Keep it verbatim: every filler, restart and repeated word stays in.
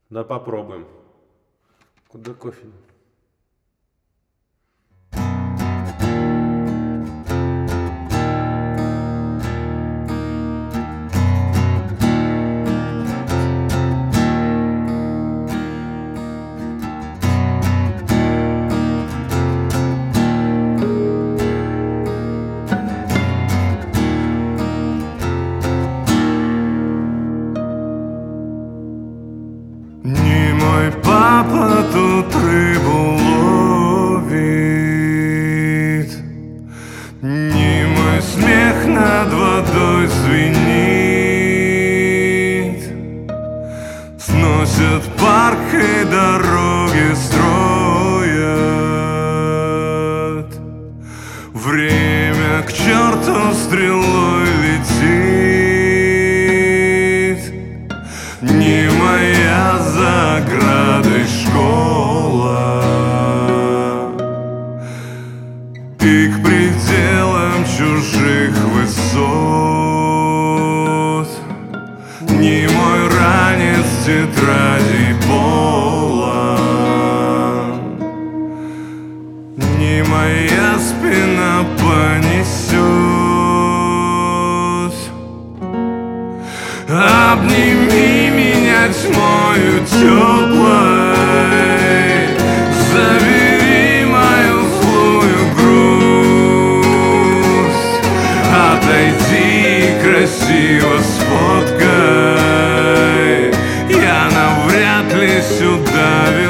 Да попробуем. Куда кофе? Не мой папа тут рыбу ловит, не мой смех над водой звенит. Сносят парк и дороги строят, время к черту стрелой летит. Не моя за оградой школа, и к пределам чужих высот. Не мой ранец тетради пола, не моя спина понесет. Обними меня тьмою теплой, забери мою злую грусть. Отойди, красиво сфоткай, я навряд ли сюда вернусь.